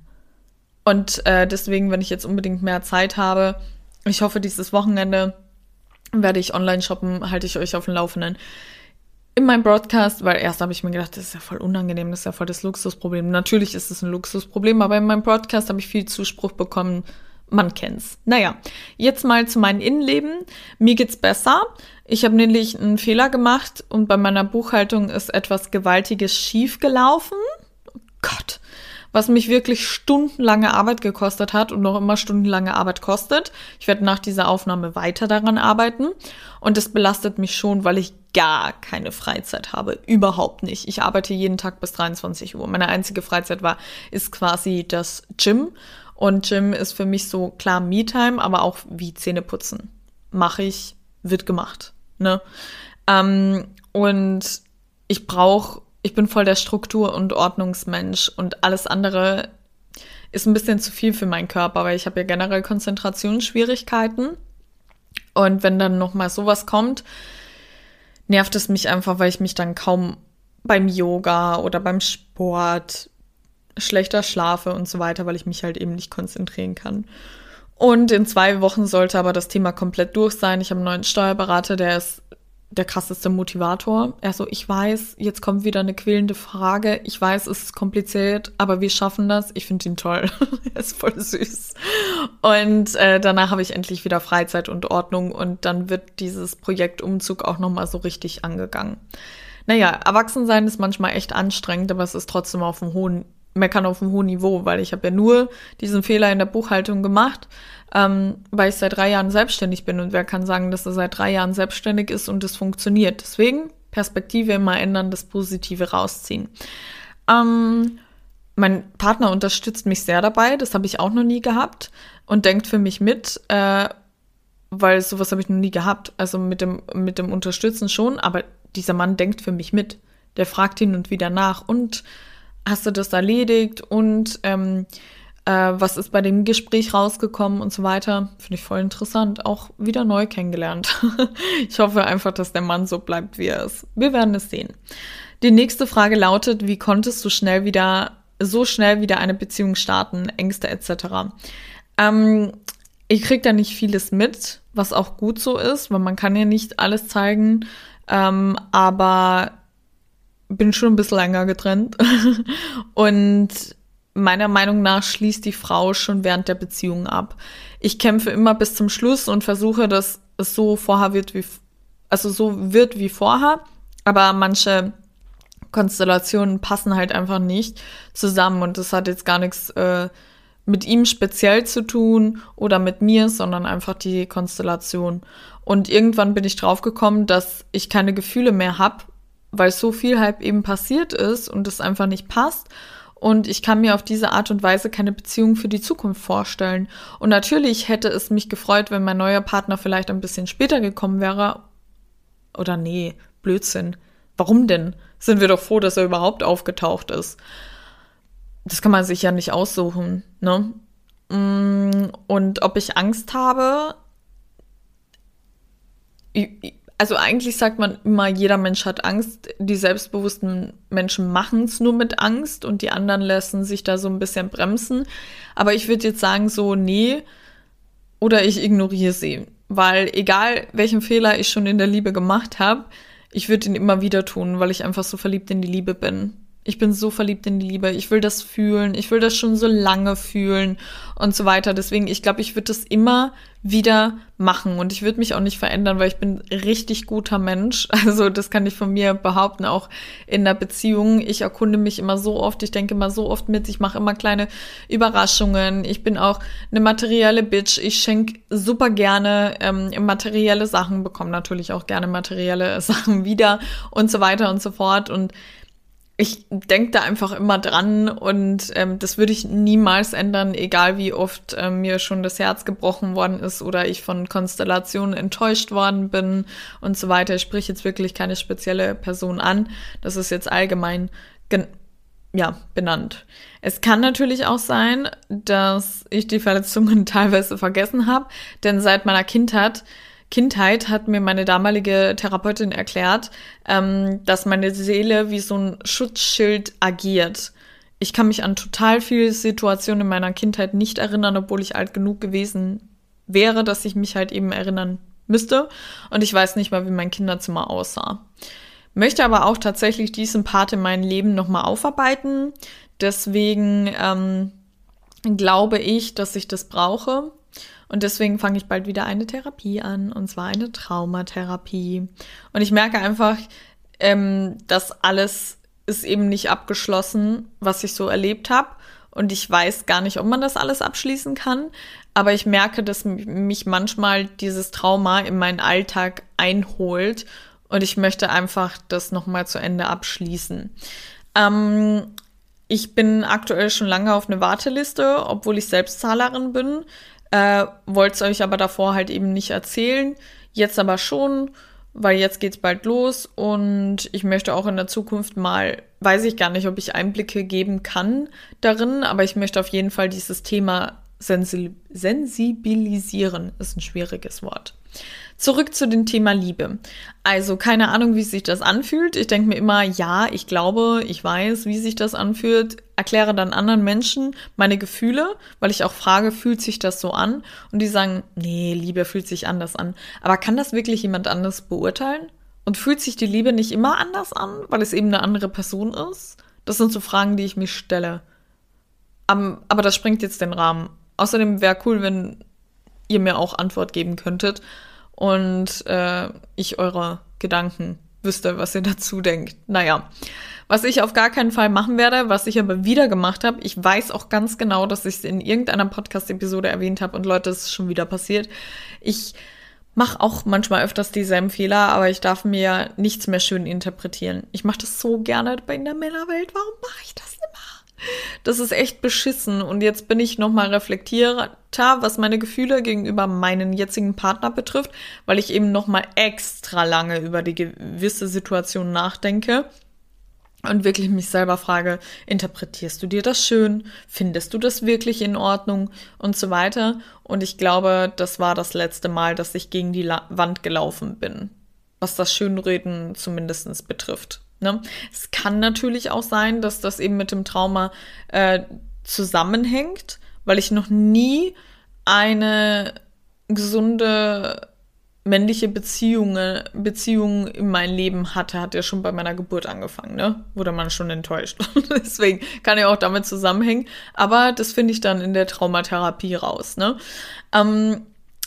Und äh, deswegen, wenn ich jetzt unbedingt mehr Zeit habe, ich hoffe, dieses Wochenende werde ich online shoppen, halte ich euch auf dem Laufenden. In meinem Broadcast, weil erst habe ich mir gedacht, das ist ja voll unangenehm, das ist ja voll das Luxusproblem. Natürlich ist es ein Luxusproblem, aber in meinem Broadcast habe ich viel Zuspruch bekommen. Man kennt's. Naja, jetzt mal zu meinem Innenleben. Mir geht's besser. Ich habe nämlich einen Fehler gemacht und bei meiner Buchhaltung ist etwas Gewaltiges schief gelaufen. Oh Gott. was mich wirklich stundenlange Arbeit gekostet hat und noch immer stundenlange Arbeit kostet. Ich werde nach dieser Aufnahme weiter daran arbeiten und das belastet mich schon, weil ich gar keine Freizeit habe. Überhaupt nicht. Ich arbeite jeden Tag bis dreiundzwanzig Uhr. Meine einzige Freizeit war, ist quasi das Gym. Und Gym ist für mich so, klar, Me-Time, aber auch wie Zähneputzen. Mache ich, wird gemacht. Ne? Ähm, und ich brauche, ich bin voll der Struktur- und Ordnungsmensch und alles andere ist ein bisschen zu viel für meinen Körper, weil ich habe ja generell Konzentrationsschwierigkeiten. Und wenn dann nochmal sowas kommt, nervt es mich einfach, weil ich mich dann kaum beim Yoga oder beim Sport schlechter schlafe und so weiter, weil ich mich halt eben nicht konzentrieren kann. Und in zwei Wochen sollte aber das Thema komplett durch sein. Ich habe einen neuen Steuerberater, der ist der krasseste Motivator. Er so, ich weiß, jetzt kommt wieder eine quälende Frage. Ich weiß, es ist kompliziert, aber wir schaffen das. Ich finde ihn toll. Er ist voll süß. Und äh, danach habe ich endlich wieder Freizeit und Ordnung und dann wird dieses Projekt Umzug auch nochmal so richtig angegangen. Naja, Erwachsensein ist manchmal echt anstrengend, aber es ist trotzdem auf einem hohen meckern auf einem hohen Niveau, weil ich habe ja nur diesen Fehler in der Buchhaltung gemacht, ähm, weil ich seit drei Jahren selbstständig bin. Und wer kann sagen, dass er seit drei Jahren selbstständig ist und es funktioniert? Deswegen Perspektive immer ändern, das Positive rausziehen. Ähm, mein Partner unterstützt mich sehr dabei, das habe ich auch noch nie gehabt und denkt für mich mit, äh, weil sowas habe ich noch nie gehabt. Also mit dem, mit dem Unterstützen schon, aber dieser Mann denkt für mich mit. Der fragt hin und wieder nach und hast du das erledigt und ähm, äh, was ist bei dem Gespräch rausgekommen und so weiter. Finde ich voll interessant. Auch wieder neu kennengelernt. Ich hoffe einfach, dass der Mann so bleibt, wie er ist. Wir werden es sehen. Die nächste Frage lautet, wie konntest du schnell wieder, so schnell wieder eine Beziehung starten, Ängste et cetera. Ähm, ich kriege da nicht vieles mit, was auch gut so ist, weil man kann ja nicht alles zeigen, ähm, aber bin schon ein bisschen länger getrennt und meiner Meinung nach schließt die Frau schon während der Beziehung ab. Ich kämpfe immer bis zum Schluss und versuche, dass es so vorher wird wie, also so wird wie vorher, aber manche Konstellationen passen halt einfach nicht zusammen und das hat jetzt gar nichts äh, mit ihm speziell zu tun oder mit mir, sondern einfach die Konstellation. Und irgendwann bin ich draufgekommen, dass ich keine Gefühle mehr habe, weil so viel halt eben passiert ist und es einfach nicht passt. Und ich kann mir auf diese Art und Weise keine Beziehung für die Zukunft vorstellen. Und natürlich hätte es mich gefreut, wenn mein neuer Partner vielleicht ein bisschen später gekommen wäre. Oder nee, Blödsinn. Warum denn? Sind wir doch froh, dass er überhaupt aufgetaucht ist. Das kann man sich ja nicht aussuchen, ne? Und ob ich Angst habe? Also eigentlich sagt man immer, jeder Mensch hat Angst. Die selbstbewussten Menschen machen es nur mit Angst und die anderen lassen sich da so ein bisschen bremsen. Aber ich würde jetzt sagen so, nee, oder ich ignoriere sie. Weil egal, welchen Fehler ich schon in der Liebe gemacht habe, ich würde ihn immer wieder tun, weil ich einfach so verliebt in die Liebe bin. Ich bin so verliebt in die Liebe. Ich will das fühlen. Ich will das schon so lange fühlen und so weiter. Deswegen, ich glaube, ich würde das immer wieder machen und ich würde mich auch nicht verändern, weil ich bin ein richtig guter Mensch. Also das kann ich von mir behaupten, auch in der Beziehung. Ich erkunde mich immer so oft. Ich denke immer so oft mit. Ich mache immer kleine Überraschungen. Ich bin auch eine materielle Bitch. Ich schenke super gerne ähm, materielle Sachen, bekomme natürlich auch gerne materielle Sachen wieder und so weiter und so fort. Und ich denke da einfach immer dran und ähm, das würde ich niemals ändern, egal wie oft ähm, mir schon das Herz gebrochen worden ist oder ich von Konstellationen enttäuscht worden bin und so weiter. Ich spreche jetzt wirklich keine spezielle Person an. Das ist jetzt allgemein gen- ja, benannt. Es kann natürlich auch sein, dass ich die Verletzungen teilweise vergessen habe, denn seit meiner Kindheit Kindheit hat mir meine damalige Therapeutin erklärt, ähm, dass meine Seele wie so ein Schutzschild agiert. Ich kann mich an total viele Situationen in meiner Kindheit nicht erinnern, obwohl ich alt genug gewesen wäre, dass ich mich halt eben erinnern müsste. Und ich weiß nicht mal, wie mein Kinderzimmer aussah. Möchte aber auch tatsächlich diesen Part in meinem Leben nochmal aufarbeiten. Deswegen ähm, glaube ich, dass ich das brauche. Und deswegen fange ich bald wieder eine Therapie an, und zwar eine Traumatherapie. Und ich merke einfach, ähm, dass alles ist eben nicht abgeschlossen, was ich so erlebt habe. und ich weiß gar nicht, ob man das alles abschließen kann, aber ich merke, dass mich manchmal dieses Trauma in meinen Alltag einholt und ich möchte einfach das nochmal zu Ende abschließen. Ähm, ich bin aktuell schon lange auf einer Warteliste, obwohl ich Selbstzahlerin bin, äh, wollte es euch aber davor halt eben nicht erzählen, jetzt aber schon, weil jetzt geht's bald los und ich möchte auch in der Zukunft mal, weiß ich gar nicht, ob ich Einblicke geben kann darin, aber ich möchte auf jeden Fall dieses Thema sensi- sensibilisieren, ist ein schwieriges Wort. Zurück zu dem Thema Liebe. Also keine Ahnung, wie sich das anfühlt. Ich denke mir immer, ja, ich glaube, ich weiß, wie sich das anfühlt. Erkläre dann anderen Menschen meine Gefühle, weil ich auch frage, fühlt sich das so an? Und die sagen, nee, Liebe fühlt sich anders an. Aber kann das wirklich jemand anders beurteilen? Und fühlt sich die Liebe nicht immer anders an, weil es eben eine andere Person ist? Das sind so Fragen, die ich mir stelle. Um, aber das sprengt jetzt den Rahmen. Außerdem wäre cool, wenn ihr mir auch Antwort geben könntet und äh, ich eure Gedanken wüsste, was ihr dazu denkt. Naja, was ich auf gar keinen Fall machen werde, was ich aber wieder gemacht habe, ich weiß auch ganz genau, dass ich es in irgendeiner Podcast-Episode erwähnt habe und Leute, es ist schon wieder passiert. Ich mache auch manchmal öfters dieselben Fehler, aber ich darf mir nichts mehr schön interpretieren. Ich mache das so gerne in der Männerwelt. Warum mache ich das immer? Das ist echt beschissen und jetzt bin ich nochmal reflektierter, was meine Gefühle gegenüber meinen jetzigen Partner betrifft, weil ich eben nochmal extra lange über die gewisse Situation nachdenke und wirklich mich selber frage, interpretierst du dir das schön? Findest du das wirklich in Ordnung? Und so weiter. Und ich glaube, das war das letzte Mal, dass ich gegen die La- Wand gelaufen bin, was das Schönreden zumindest betrifft. Ne? Es kann natürlich auch sein, dass das eben mit dem Trauma äh, zusammenhängt, weil ich noch nie eine gesunde männliche Beziehung, Beziehung in meinem Leben hatte, hat ja schon bei meiner Geburt angefangen, ne? Wurde man schon enttäuscht. Deswegen kann ja auch damit zusammenhängen. Aber das finde ich dann in der Traumatherapie raus, ne? Ähm,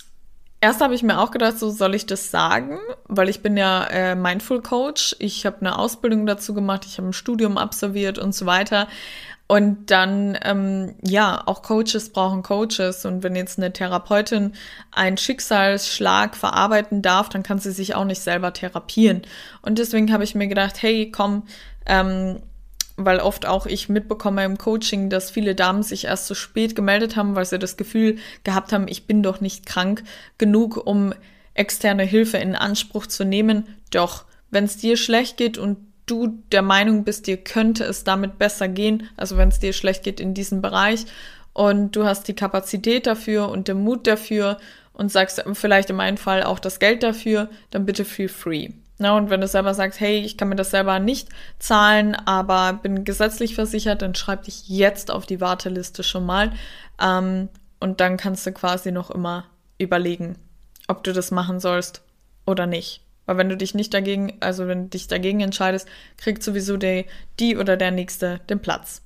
Erst habe ich mir auch gedacht, so soll ich das sagen, weil ich bin ja äh, Mindful Coach. Ich habe eine Ausbildung dazu gemacht, ich habe ein Studium absolviert und so weiter. Und dann, ähm, ja, auch Coaches brauchen Coaches. Und wenn jetzt eine Therapeutin einen Schicksalsschlag verarbeiten darf, dann kann sie sich auch nicht selber therapieren. Und deswegen habe ich mir gedacht, hey, komm, ähm, weil oft auch ich mitbekomme im Coaching, dass viele Damen sich erst so spät gemeldet haben, weil sie das Gefühl gehabt haben, ich bin doch nicht krank genug, um externe Hilfe in Anspruch zu nehmen. Doch, wenn es dir schlecht geht und du der Meinung bist, dir könnte es damit besser gehen, also wenn es dir schlecht geht in diesem Bereich und du hast die Kapazität dafür und den Mut dafür und sagst vielleicht in meinem Fall auch das Geld dafür, dann bitte feel free. Na, und wenn du selber sagst, hey, ich kann mir das selber nicht zahlen, aber bin gesetzlich versichert, dann schreib dich jetzt auf die Warteliste schon mal. Ähm, und dann kannst du quasi noch immer überlegen, ob du das machen sollst oder nicht. Weil wenn du dich nicht dagegen, also wenn du dich dagegen entscheidest, kriegt sowieso die, die oder der Nächste den Platz.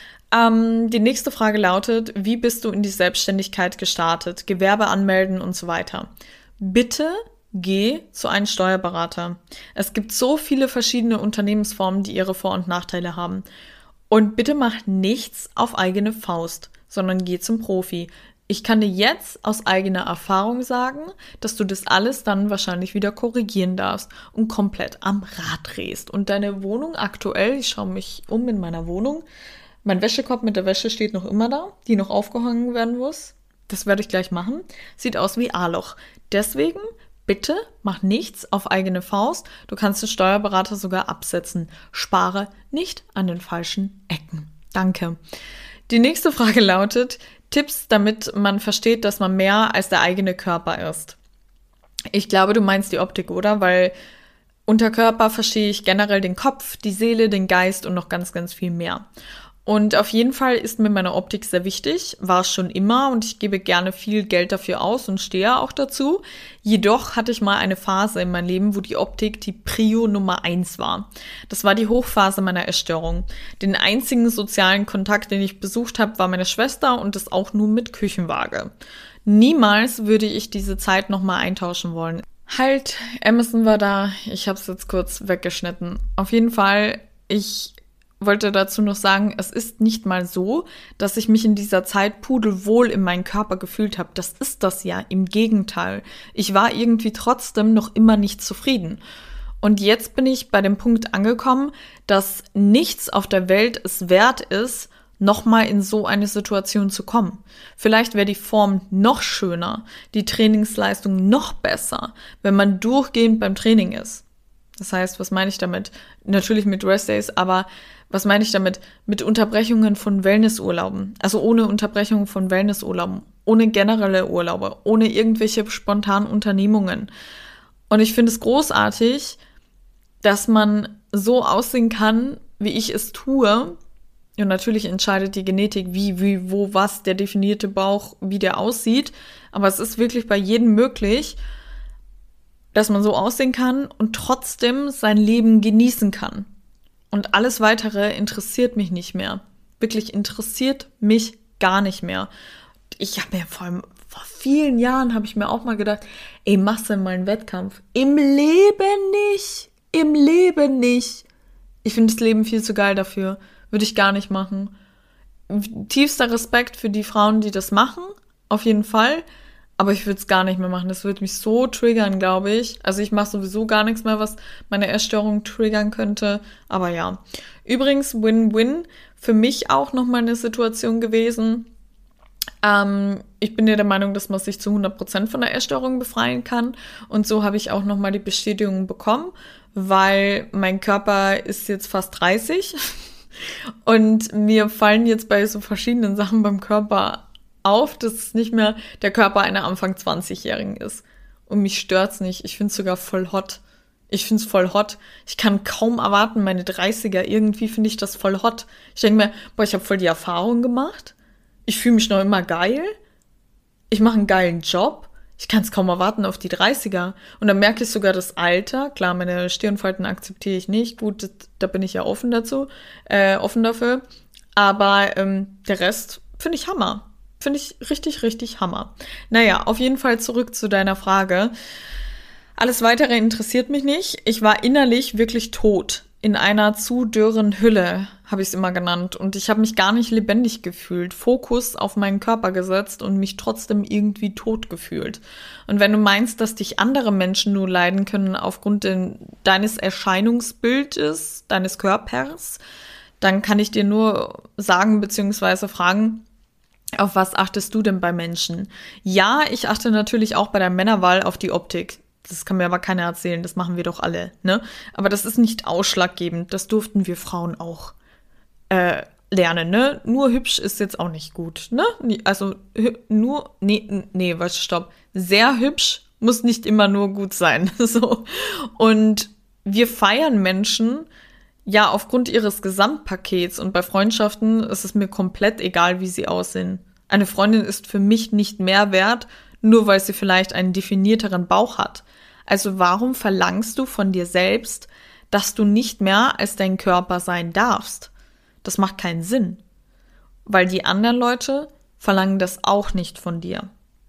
Ähm, die nächste Frage lautet, wie bist du in die Selbstständigkeit gestartet? Gewerbe anmelden und so weiter. Bitte geh zu einem Steuerberater. Es gibt so viele verschiedene Unternehmensformen, die ihre Vor- und Nachteile haben. Und bitte mach nichts auf eigene Faust, sondern geh zum Profi. Ich kann dir jetzt aus eigener Erfahrung sagen, dass du das alles dann wahrscheinlich wieder korrigieren darfst und komplett am Rad drehst. Und deine Wohnung aktuell, ich schaue mich um in meiner Wohnung, mein Wäschekorb mit der Wäsche steht noch immer da, die noch aufgehangen werden muss. Das werde ich gleich machen. Sieht aus wie A-Loch. Deswegen bitte mach nichts auf eigene Faust. Du kannst den Steuerberater sogar absetzen. Spare nicht an den falschen Ecken. Danke. Die nächste Frage lautet, Tipps, damit man versteht, dass man mehr als der eigene Körper ist. Ich glaube, du meinst die Optik, oder? Weil unter Körper verstehe ich generell den Kopf, die Seele, den Geist und noch ganz, ganz viel mehr. Und auf jeden Fall ist mir meine Optik sehr wichtig, war es schon immer und ich gebe gerne viel Geld dafür aus und stehe auch dazu. Jedoch hatte ich mal eine Phase in meinem Leben, wo die Optik die Prio Nummer eins war. Das war die Hochphase meiner Essstörung. Den einzigen sozialen Kontakt, den ich besucht habe, war meine Schwester und das auch nur mit Küchenwaage. Niemals würde ich diese Zeit nochmal eintauschen wollen. Halt, Amazon war da, ich habe es jetzt kurz weggeschnitten. Auf jeden Fall, ich wollte dazu noch sagen, es ist nicht mal so, dass ich mich in dieser Zeit pudelwohl in meinem Körper gefühlt habe. Das ist das ja, im Gegenteil. Ich war irgendwie trotzdem noch immer nicht zufrieden. Und jetzt bin ich bei dem Punkt angekommen, dass nichts auf der Welt es wert ist, nochmal in so eine Situation zu kommen. Vielleicht wäre die Form noch schöner, die Trainingsleistung noch besser, wenn man durchgehend beim Training ist. Das heißt, was meine ich damit? Natürlich mit Restdays, aber was meine ich damit? Mit Unterbrechungen von Wellnessurlauben. Also ohne Unterbrechung von Wellnessurlauben, ohne generelle Urlaube, ohne irgendwelche spontanen Unternehmungen. Und ich finde es großartig, dass man so aussehen kann, wie ich es tue. Und natürlich entscheidet die Genetik, wie, wie, wo, was, der definierte Bauch, wie der aussieht. Aber es ist wirklich bei jedem möglich, dass man so aussehen kann und trotzdem sein Leben genießen kann. Und alles Weitere interessiert mich nicht mehr. Wirklich interessiert mich gar nicht mehr. Ich habe mir vor allem, vor vielen Jahren habe ich mir auch mal gedacht, ey, machst du mal einen Wettkampf? Im Leben nicht. Im Leben nicht. Ich finde das Leben viel zu geil dafür. Würde ich gar nicht machen. Tiefster Respekt für die Frauen, die das machen. Auf jeden Fall. Aber ich würde es gar nicht mehr machen. Das würde mich so triggern, glaube ich. Also ich mache sowieso gar nichts mehr, was meine Essstörung triggern könnte. Aber ja. Übrigens, Win-Win. Für mich auch nochmal eine Situation gewesen. Ähm, ich bin ja der Meinung, dass man sich zu hundert Prozent von der Essstörung befreien kann. Und so habe ich auch nochmal die Bestätigung bekommen, weil mein Körper ist jetzt fast dreißig. Und mir fallen jetzt bei so verschiedenen Sachen beim Körper auf, dass es nicht mehr der Körper einer Anfang zwanzigjährigen ist. Und mich stört's nicht. Ich find's sogar voll hot. Ich find's voll hot. Ich kann kaum erwarten, meine dreißiger. Irgendwie finde ich das voll hot. Ich denke mir, boah, ich habe voll die Erfahrung gemacht. Ich fühle mich noch immer geil. Ich mache einen geilen Job. Ich kann es kaum erwarten auf die dreißiger. Und dann merke ich sogar das Alter. Klar, meine Stirnfalten akzeptiere ich nicht. Gut, das, da bin ich ja offen dazu, äh, offen dafür. Aber ähm, der Rest finde ich Hammer. Finde ich richtig, richtig Hammer. Naja, auf jeden Fall zurück zu deiner Frage. Alles Weitere interessiert mich nicht. Ich war innerlich wirklich tot. In einer zu dürren Hülle, habe ich es immer genannt. Und ich habe mich gar nicht lebendig gefühlt. Fokus auf meinen Körper gesetzt und mich trotzdem irgendwie tot gefühlt. Und wenn du meinst, dass dich andere Menschen nur leiden können aufgrund de- deines Erscheinungsbildes, deines Körpers, dann kann ich dir nur sagen bzw. fragen, auf was achtest du denn bei Menschen? Ja, ich achte natürlich auch bei der Männerwahl auf die Optik. Das kann mir aber keiner erzählen, das machen wir doch alle, ne? Aber das ist nicht ausschlaggebend, das durften wir Frauen auch äh, lernen, ne? Nur hübsch ist jetzt auch nicht gut, ne? Also hü- nur, nee, nee, was, stopp. Sehr hübsch muss nicht immer nur gut sein, so. Und wir feiern Menschen ja aufgrund ihres Gesamtpakets und bei Freundschaften ist es mir komplett egal, wie sie aussehen. Eine Freundin ist für mich nicht mehr wert, nur weil sie vielleicht einen definierteren Bauch hat. Also warum verlangst du von dir selbst, dass du nicht mehr als dein Körper sein darfst? Das macht keinen Sinn, weil die anderen Leute verlangen das auch nicht von dir.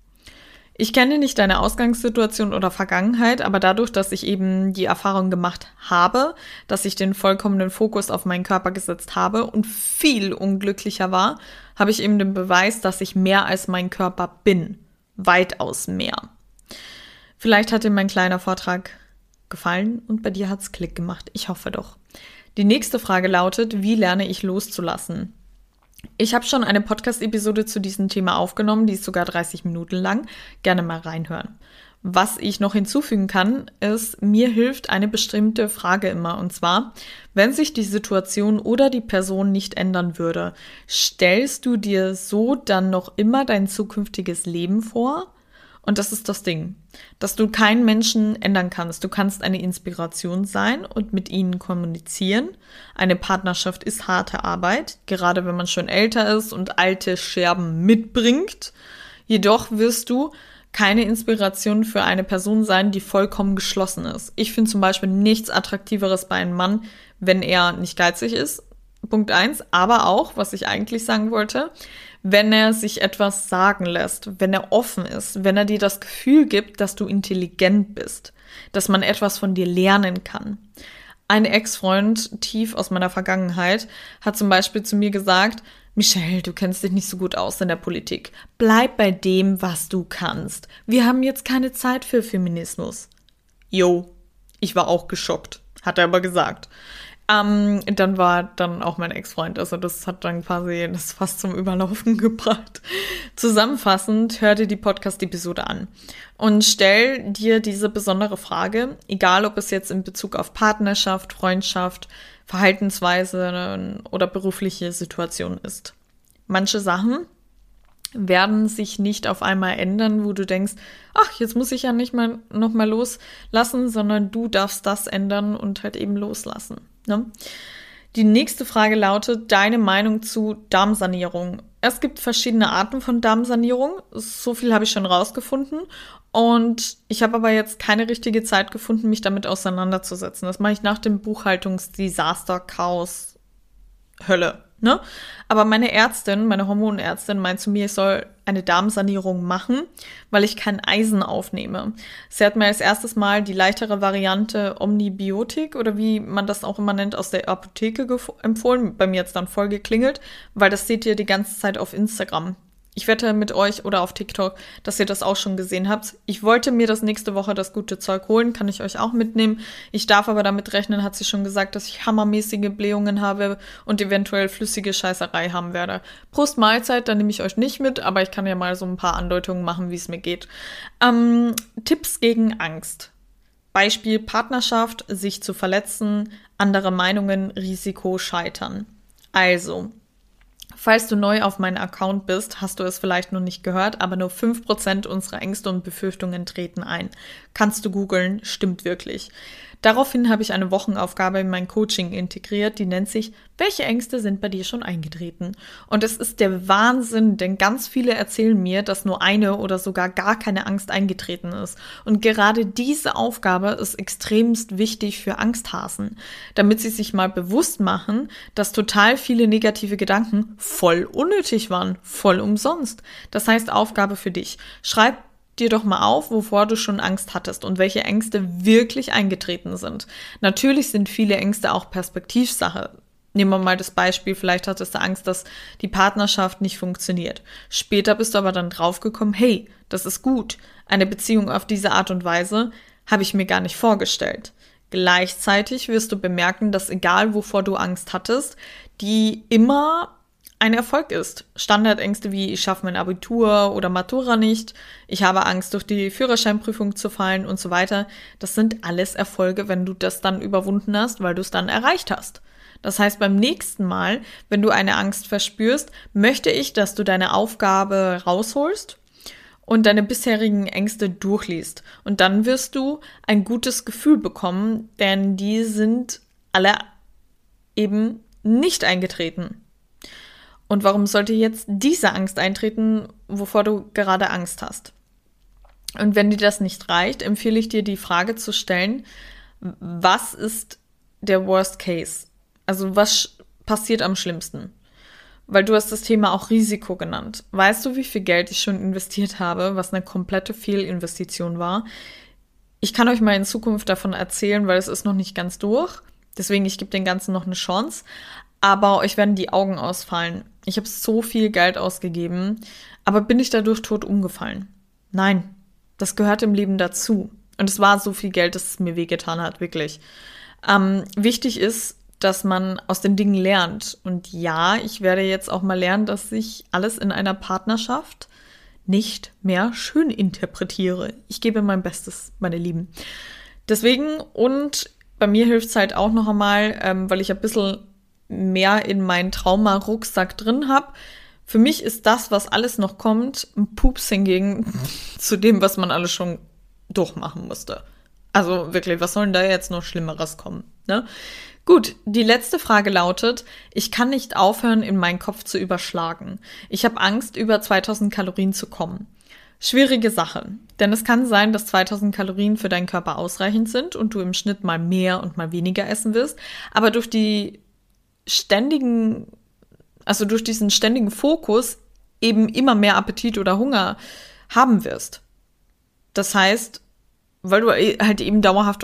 Ich kenne nicht deine Ausgangssituation oder Vergangenheit, aber dadurch, dass ich eben die Erfahrung gemacht habe, dass ich den vollkommenen Fokus auf meinen Körper gesetzt habe und viel unglücklicher war, habe ich eben den Beweis, dass ich mehr als mein Körper bin. Weitaus mehr. Vielleicht hat dir mein kleiner Vortrag gefallen und bei dir hat's Klick gemacht. Ich hoffe doch. Die nächste Frage lautet, wie lerne ich loszulassen? Ich habe schon eine Podcast-Episode zu diesem Thema aufgenommen, die ist sogar dreißig Minuten lang. Gerne mal reinhören. Was ich noch hinzufügen kann, ist, mir hilft eine bestimmte Frage immer. Und zwar, wenn sich die Situation oder die Person nicht ändern würde, stellst du dir so dann noch immer dein zukünftiges Leben vor? Und das ist das Ding, dass du keinen Menschen ändern kannst. Du kannst eine Inspiration sein und mit ihnen kommunizieren. Eine Partnerschaft ist harte Arbeit, gerade wenn man schon älter ist und alte Scherben mitbringt. Jedoch wirst du keine Inspiration für eine Person sein, die vollkommen geschlossen ist. Ich finde zum Beispiel nichts Attraktiveres bei einem Mann, wenn er nicht geizig ist. Punkt eins. Aber auch, was ich eigentlich sagen wollte, wenn er sich etwas sagen lässt, wenn er offen ist, wenn er dir das Gefühl gibt, dass du intelligent bist, dass man etwas von dir lernen kann. Ein Ex-Freund, tief aus meiner Vergangenheit, hat zum Beispiel zu mir gesagt, Michelle, du kennst dich nicht so gut aus in der Politik. Bleib bei dem, was du kannst. Wir haben jetzt keine Zeit für Feminismus. Jo, ich war auch geschockt, hat er aber gesagt. Ähm, dann war dann auch mein Ex-Freund, also das hat dann quasi das fast zum Überlaufen gebracht. Zusammenfassend, hör dir die Podcast-Episode an und stell dir diese besondere Frage, egal ob es jetzt in Bezug auf Partnerschaft, Freundschaft, Verhaltensweise oder berufliche Situation ist. Manche Sachen werden sich nicht auf einmal ändern, wo du denkst, ach, jetzt muss ich ja nicht mal noch mal loslassen, sondern du darfst das ändern und halt eben loslassen. Ne? Die nächste Frage lautet, deine Meinung zu Darmsanierung. Es gibt verschiedene Arten von Darmsanierung. So viel habe ich schon rausgefunden. Und ich habe aber jetzt keine richtige Zeit gefunden, mich damit auseinanderzusetzen. Das mache ich nach dem Buchhaltungsdesaster-Chaos Hölle. Ne? Aber meine Ärztin, meine Hormonärztin meint zu mir, ich soll eine Darmsanierung machen, weil ich kein Eisen aufnehme. Sie hat mir als erstes Mal die leichtere Variante Omnibiotik oder wie man das auch immer nennt, aus der Apotheke gef- empfohlen. Bei mir jetzt dann voll geklingelt, weil das seht ihr die ganze Zeit auf Instagram. Ich wette mit euch oder auf TikTok, dass ihr das auch schon gesehen habt. Ich wollte mir das nächste Woche das gute Zeug holen, kann ich euch auch mitnehmen. Ich darf aber damit rechnen, hat sie schon gesagt, dass ich hammermäßige Blähungen habe und eventuell flüssige Scheißerei haben werde. Prost Mahlzeit, dann nehme ich euch nicht mit, aber ich kann ja mal so ein paar Andeutungen machen, wie es mir geht. Ähm, Tipps gegen Angst. Beispiel Partnerschaft, sich zu verletzen, andere Meinungen, Risiko, Scheitern. Also, falls du neu auf meinem Account bist, hast du es vielleicht noch nicht gehört, aber nur fünf Prozent unserer Ängste und Befürchtungen treten ein. Kannst du googeln, stimmt wirklich. Daraufhin habe ich eine Wochenaufgabe in mein Coaching integriert, die nennt sich, welche Ängste sind bei dir schon eingetreten? Und es ist der Wahnsinn, denn ganz viele erzählen mir, dass nur eine oder sogar gar keine Angst eingetreten ist. Und gerade diese Aufgabe ist extremst wichtig für Angsthasen, damit sie sich mal bewusst machen, dass total viele negative Gedanken voll unnötig waren, voll umsonst. Das heißt, Aufgabe für dich. Schreib dir doch mal auf, wovor du schon Angst hattest und welche Ängste wirklich eingetreten sind. Natürlich sind viele Ängste auch Perspektivsache. Nehmen wir mal das Beispiel, vielleicht hattest du Angst, dass die Partnerschaft nicht funktioniert. Später bist du aber dann draufgekommen, hey, das ist gut. Eine Beziehung auf diese Art und Weise habe ich mir gar nicht vorgestellt. Gleichzeitig wirst du bemerken, dass egal wovor du Angst hattest, die immer ein Erfolg ist. Standardängste wie ich schaffe mein Abitur oder Matura nicht, ich habe Angst, durch die Führerscheinprüfung zu fallen und so weiter. Das sind alles Erfolge, wenn du das dann überwunden hast, weil du es dann erreicht hast. Das heißt, beim nächsten Mal, wenn du eine Angst verspürst, möchte ich, dass du deine Aufgabe rausholst und deine bisherigen Ängste durchliest. Und dann wirst du ein gutes Gefühl bekommen, denn die sind alle eben nicht eingetreten. Und warum sollte jetzt diese Angst eintreten, wovor du gerade Angst hast? Und wenn dir das nicht reicht, empfehle ich dir, die Frage zu stellen, was ist der Worst Case? Also was passiert am schlimmsten? Weil du hast das Thema auch Risiko genannt. Weißt du, wie viel Geld ich schon investiert habe, was eine komplette Fehlinvestition war? Ich kann euch mal in Zukunft davon erzählen, weil es ist noch nicht ganz durch. Deswegen, ich gebe dem Ganzen noch eine Chance. Aber euch werden die Augen ausfallen. Ich habe so viel Geld ausgegeben, aber bin ich dadurch tot umgefallen? Nein, das gehört im Leben dazu. Und es war so viel Geld, dass es mir wehgetan hat, wirklich. Ähm, wichtig ist, dass man aus den Dingen lernt. Und ja, ich werde jetzt auch mal lernen, dass ich alles in einer Partnerschaft nicht mehr schön interpretiere. Ich gebe mein Bestes, meine Lieben. Deswegen, und bei mir hilft es halt auch noch einmal, ähm, weil ich ein bisschen mehr in meinen Trauma-Rucksack drin habe. Für mich ist das, was alles noch kommt, ein Pups hingegen zu dem, was man alles schon durchmachen musste. Also wirklich, was soll denn da jetzt noch Schlimmeres kommen? Ne? Gut, die letzte Frage lautet, ich kann nicht aufhören, in meinen Kopf zu überschlagen. Ich habe Angst, über zweitausend Kalorien zu kommen. Schwierige Sache, denn es kann sein, dass zweitausend Kalorien für deinen Körper ausreichend sind und du im Schnitt mal mehr und mal weniger essen wirst, aber durch die ständigen, also durch diesen ständigen Fokus eben immer mehr Appetit oder Hunger haben wirst. Das heißt, weil du halt eben dauerhaft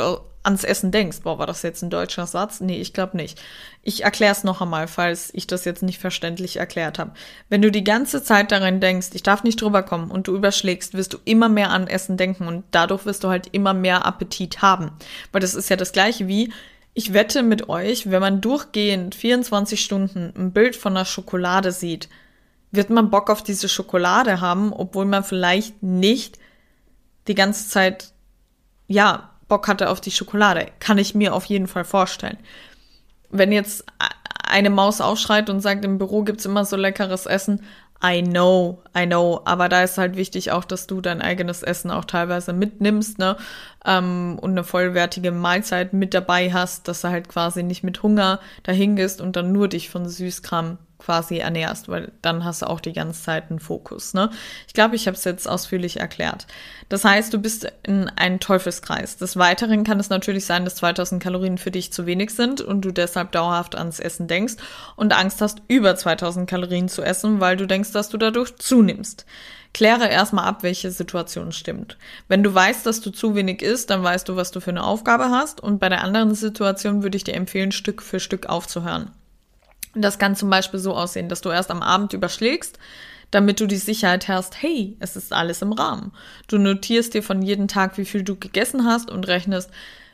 ans Essen denkst. Boah, war das jetzt ein deutscher Satz? Nee, ich glaube nicht. Ich erkläre es noch einmal, falls ich das jetzt nicht verständlich erklärt habe. Wenn du die ganze Zeit daran denkst, ich darf nicht drüber kommen und du überschlägst, wirst du immer mehr an Essen denken und dadurch wirst du halt immer mehr Appetit haben. Weil das ist ja das Gleiche wie, ich wette mit euch, wenn man durchgehend vierundzwanzig Stunden ein Bild von einer Schokolade sieht, wird man Bock auf diese Schokolade haben, obwohl man vielleicht nicht die ganze Zeit, ja, Bock hatte auf die Schokolade. Kann ich mir auf jeden Fall vorstellen. Wenn jetzt eine Maus aufschreit und sagt, im Büro gibt's immer so leckeres Essen, I know, I know, aber da ist halt wichtig auch, dass du dein eigenes Essen auch teilweise mitnimmst, ne, ähm, und eine vollwertige Mahlzeit mit dabei hast, dass du halt quasi nicht mit Hunger dahin gehst und dann nur dich von Süßkram quasi ernährst, weil dann hast du auch die ganze Zeit einen Fokus, ne? Ich glaube, ich habe es jetzt ausführlich erklärt. Das heißt, du bist in einem Teufelskreis. Des Weiteren kann es natürlich sein, dass zweitausend Kalorien für dich zu wenig sind und du deshalb dauerhaft ans Essen denkst und Angst hast, über zweitausend Kalorien zu essen, weil du denkst, dass du dadurch zunimmst. Kläre erstmal ab, welche Situation stimmt. Wenn du weißt, dass du zu wenig isst, dann weißt du, was du für eine Aufgabe hast, und bei der anderen Situation würde ich dir empfehlen, Stück für Stück aufzuhören. Das kann zum Beispiel so aussehen, dass du erst am Abend überschlägst, damit du die Sicherheit hast, hey, es ist alles im Rahmen. Du notierst dir von jedem Tag, wie viel du gegessen hast und rechnest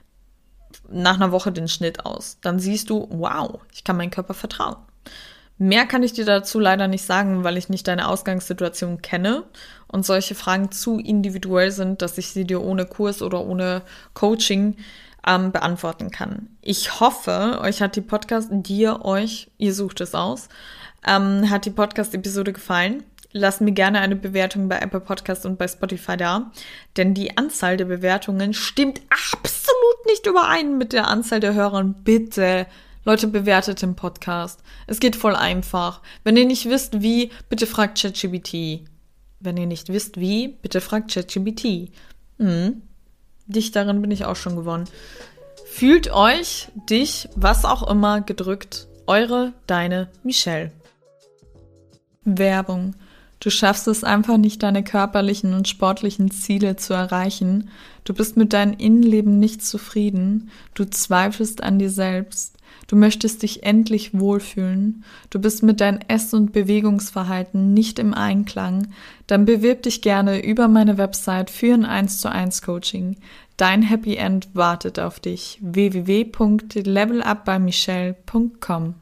nach einer Woche den Schnitt aus. Dann siehst du, wow, ich kann meinem Körper vertrauen. Mehr kann ich dir dazu leider nicht sagen, weil ich nicht deine Ausgangssituation kenne und solche Fragen zu individuell sind, dass ich sie dir ohne Kurs oder ohne Coaching ähm, beantworten kann. Ich hoffe, euch hat die Podcast, dir, euch, ihr sucht es aus, ähm, hat die Podcast-Episode gefallen. Lasst mir gerne eine Bewertung bei Apple Podcast und bei Spotify da, denn die Anzahl der Bewertungen stimmt absolut nicht überein mit der Anzahl der Hörer. Bitte, Leute, bewertet den Podcast. Es geht voll einfach. Wenn ihr nicht wisst, wie, bitte fragt ChatGPT. Wenn ihr nicht wisst, wie, bitte fragt ChatGPT. Hm. Dichterin bin ich auch schon geworden. Fühlt euch, dich, was auch immer, gedrückt. Eure, deine Michelle. Werbung. Du schaffst es einfach nicht, deine körperlichen und sportlichen Ziele zu erreichen. Du bist mit deinem Innenleben nicht zufrieden. Du zweifelst an dir selbst. Du möchtest dich endlich wohlfühlen. Du bist mit deinem Ess- und Bewegungsverhalten nicht im Einklang. Dann bewirb dich gerne über meine Website für ein eins zu eins Coaching. Dein Happy End wartet auf dich. w w w punkt level up by michelle punkt com